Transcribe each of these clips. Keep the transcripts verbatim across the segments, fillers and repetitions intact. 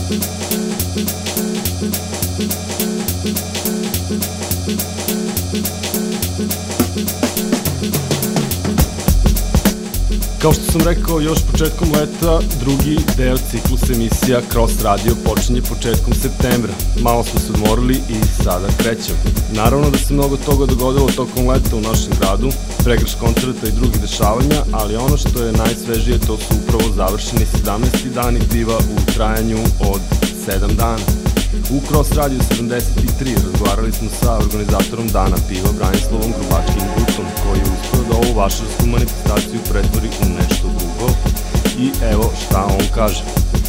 Kao što sam rekao, još početkom leta drugi deo ciklusa emisija Cross Radio počinje početkom septembra. Malo smo se odmorili i sada krećemo. Naravno da se mnogo toga dogodilo tokom leta u našem gradu, pregrš koncerta i drugih dešavanja, ali ono što je najsvežije to su upravo završeni sedamnaesti dani piva u trajanju od sedam dana. U Cross Radio sedamdeset tri razgovarali smo sa organizatorom Dana piva Branislavom Grubačkim-Gutom, koji je uspio da ovu vašarsku manifestaciju pretvori u nešto drugo i evo šta on kaže.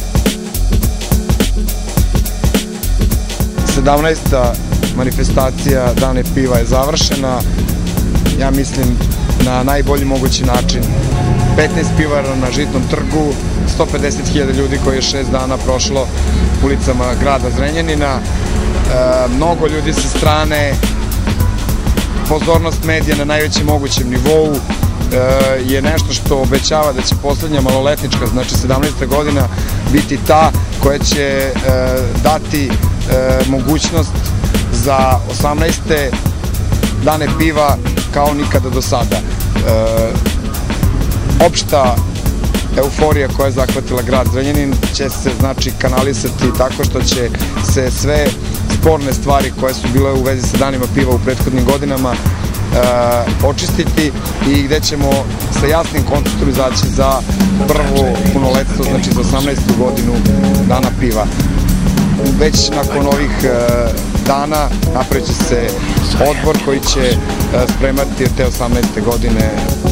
sedamnaesta manifestacija Dane piva je završena, ja mislim na najbolji mogući način. petnaest pivara na Žitnom trgu, sto pedeset hiljada ljudi koji je šest dana prošlo ulicama grada Zrenjanina, e, mnogo ljudi sa strane, pozornost medija na najvećem mogućem nivou, e, je nešto što obećava da će poslednja maloletnička, znači sedamnaesta godina, biti ta koja će e, dati e, mogućnost za osamnaeste dane piva kao nikada do sada. E, opšta euforija koja je zahvatila grad Zrenjanin će se znači kanalisati tako što će se sve sporne stvari koje su bile u vezi sa danima piva u prethodnim godinama e, očistiti i gde ćemo sa jasnim konceptom izaći za prvo punoletstvo, znači za osamnaestu godinu dana piva. Već nakon ovih e, dana napravit će se odbor koji će e, spremati te osamnaeste godine.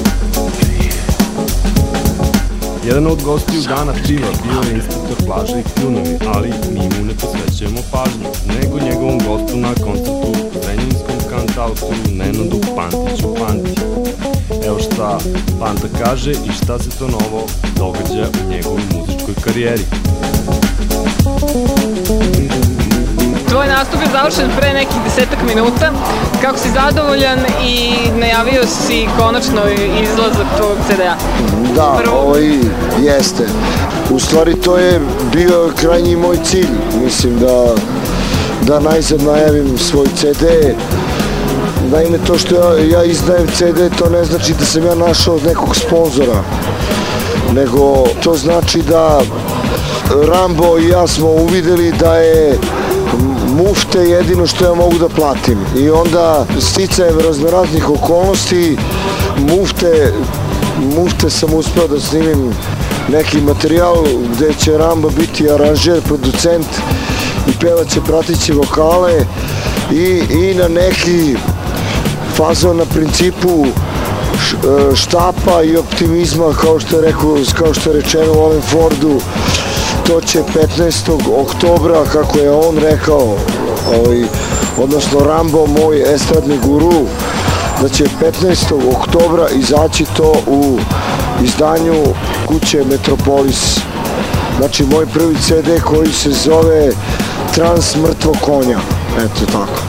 Jedan od gostiju Dana piva bio je inspektor plaže i kljunovi, ali mi mu ne posvećujemo pažnju, nego njegovom gostu na koncertu u zrenjaninskom kantautoru Nenadu Pantiću Panti. Evo šta Panta kaže i šta se to novo događa u njegovoj muzičkoj karijeri. Tvoj nastup je završen pre nekih desetak minuta. Kako si zadovoljan i najavio si konačno izlazak tvojeg ce de a? Da, Prvo... ovo i jeste. U stvari to je bio krajnji moj cilj. Mislim da, da najzad najavim svoj ce de. Naime, to što ja, ja izdajem ce de, to ne znači da sam ja našao nekog sponzora. Nego to znači da Rambo i ja smo uvideli da je mufte jedino što ja mogu da platim. I onda sticajem raznoraznih okolnosti mufte, mufte sam uspeo da snimim neki materijal gde će Rambo biti aranžer, producent i pevaće prateće vokale i, i na neki fazon na principu štapa i optimizma, kao što je rekao, kao što je rečeno u ovom Fordu. To će petnaestog oktobra, kako je on rekao, ovaj, odnosno Rambo, moj estradni guru, da će petnaestog oktobra izaći to u izdanju kuće Metropolis. Znači moj prvi ce de koji se zove Trans mrtvog konja. Eto tako.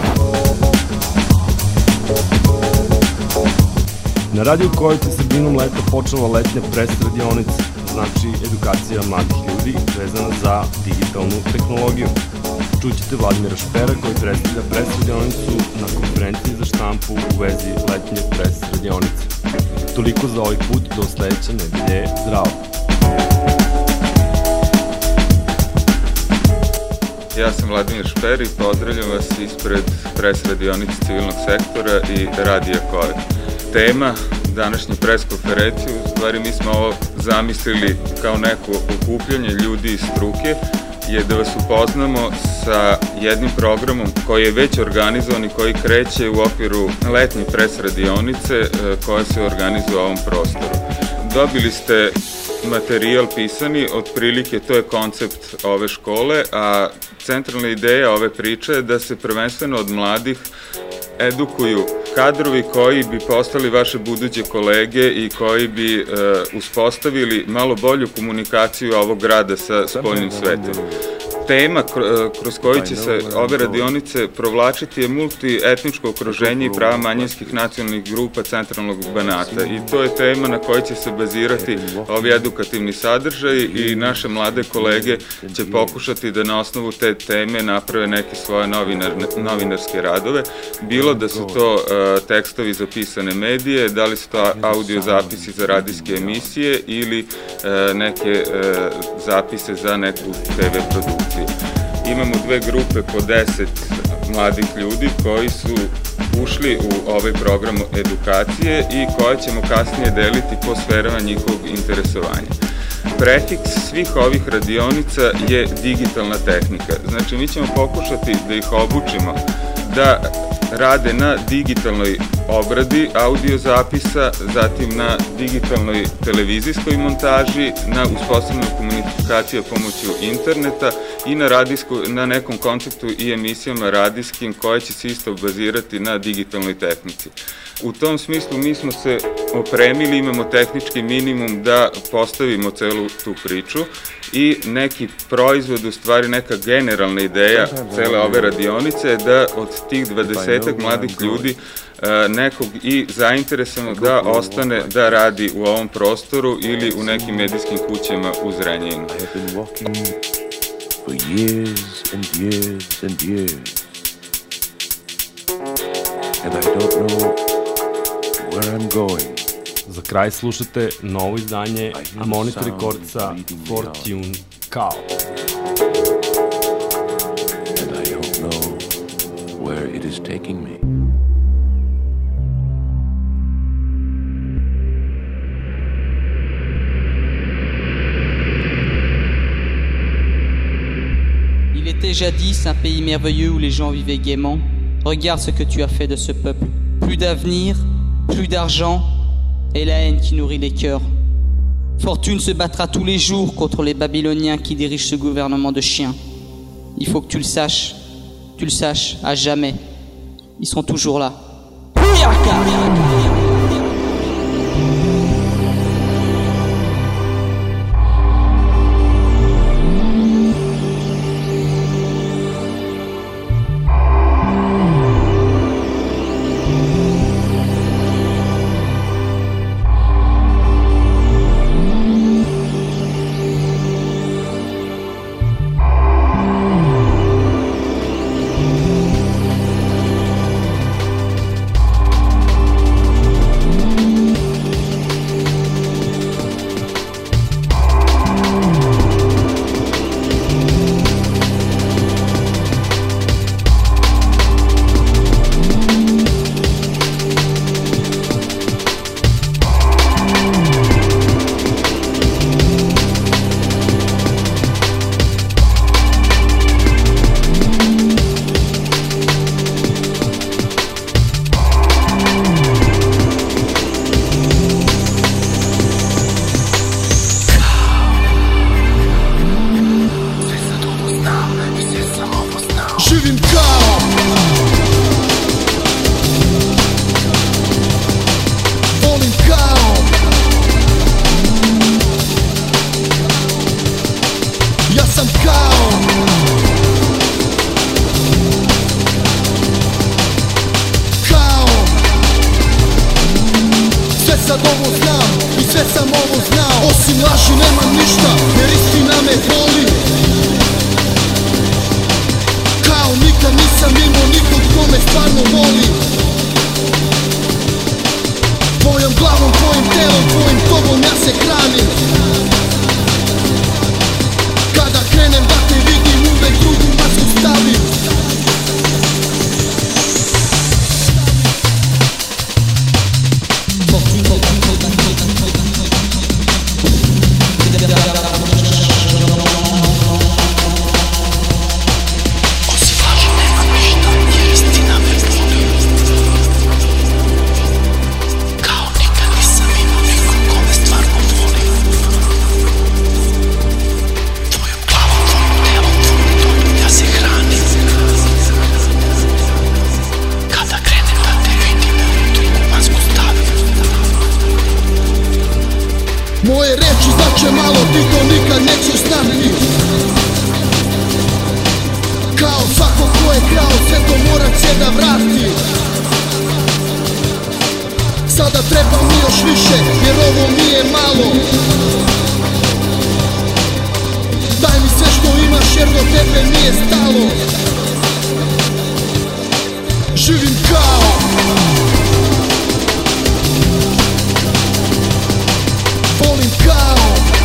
Na radiju Kojice sredinom leta počela letnja pres radionica, znači edukacija mladih ljudi vezana za digitalnu tehnologiju. Čućete Vladimira Špera koji predstavlja pres radionicu na konferenciji za štampu u vezi letnje pres radionice. Toliko za ovaj put, do sledeće nedelje, zdravo! Ja sam Vladimir Šper i pozdravljam vas ispred pres radionice civilnog sektora i Radija Kojice. Tema današnje pres konferencije, u stvari mi smo ovo zamislili kao neko okupljanje ljudi iz struke, je da vas upoznamo sa jednim programom koji je već organizovan i koji kreće u okviru letnje pres radionice koja se organizuje u ovom prostoru. Dobili ste materijal pisani, otprilike to je koncept ove škole, a centralna ideja ove priče je da se prvenstveno od mladih edukuju kadrovi koji bi postali vaše buduće kolege i koji bi e, uspostavili malo bolju komunikaciju ovog grada sa spoljnim svetom. tema kroz koju će se ove radionice provlačiti je multietničko okruženje i prava manjinskih nacionalnih grupa centralnog Banata i to je tema na kojoj će se bazirati ovi edukativni sadržaj i naše mlade kolege će pokušati da na osnovu te teme naprave neke svoje novinar, novinarske radove, bilo da su to uh, tekstovi za pisane medije, da li su to audio zapisi za radijske emisije ili uh, neke uh, zapise za neku te ve produkciju. Imamo dve grupe po deset mladih ljudi koji su ušli u ovaj program edukacije i koje ćemo kasnije deliti po sferama njihovog interesovanja. Prefiks svih ovih radionica je digitalna tehnika. Znači, mi ćemo pokušati da ih obučimo da rade na digitalnoj obradi audio zapisa, zatim na digitalnoj televizijskoj montaži, na uspostavljanju komunikacije pomoću interneta i na, radijsku, na nekom konceptu i emisijama radijskim koje će se isto bazirati na digitalnoj tehnici. U tom smislu mi smo se opremili, imamo tehnički minimum da postavimo celu tu priču i neki proizvod, u stvari neka generalna ideja cele ove radionice je da od tih dvadesetak mladih ljudi nekog i zainteresujemo da ostane da radi u ovom prostoru ili u nekim medijskim kućama u Zrenjaninu. For years and years and years and I don't know where I'm going. Za kraj slušate novo izdanje Monitor Recordsa Fortune Kao. And I don't know where it is taking me. Il était jadis un pays merveilleux où les gens vivaient gaiement. Regarde ce que tu as fait de ce peuple. Plus d'avenir, plus d'argent, et la haine qui nourrit les cœurs. Fortune se battra tous les jours contre les Babyloniens qui dirigent ce gouvernement de chiens. Il faut que tu le saches, tu le saches, à jamais. Ils sont toujours là. će da vrati. Sada treba mi još više, jer ovo mi je malo. Daj mi sve što imaš, jer do tebe mi je stalo. Živim kao volim kao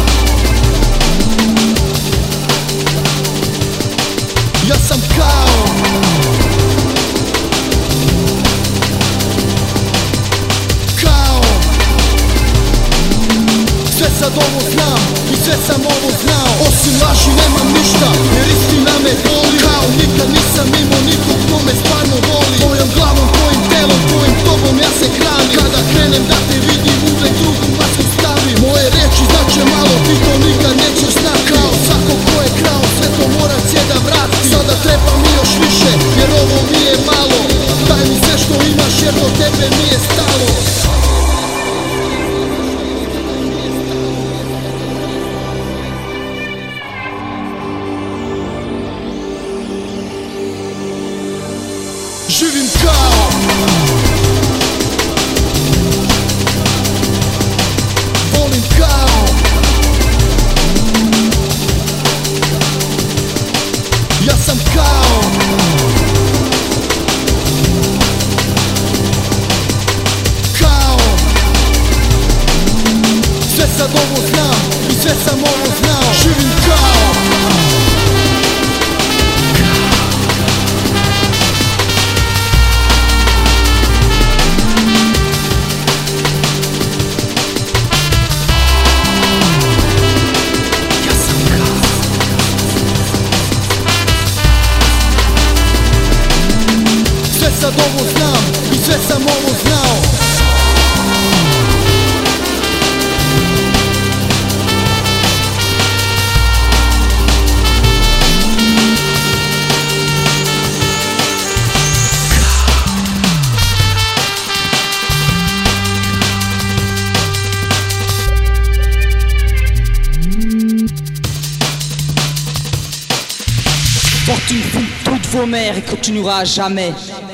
ja sam kao kao sve sad ovo znam i sve sam ovo znao. Osim laži nemam ništa, jer istina me boli. Kao nikad nisam imao nikog ko me stvarno voli. Tvojom glavom, tvojim telom, tvojim tobom ja se hranim. Kada krenem da te vidim, uvek drugu masku stavim. Moje reči znače malo, ti to nikad nećeš znati. Kao svako ko je krao, sve to morat će da vrati. Sada treba mi još više, jer ovo mi je malo. Daj mi sve što imaš, jer do tebe mi je stalo. Živim kao volim kao ja sam kao kao sve sad ovo znam i sve sam ovo znao. Živim kao sad ovo znam i sve sam ovo znao. Fortune fout toutes vos mères et continuera à jamais.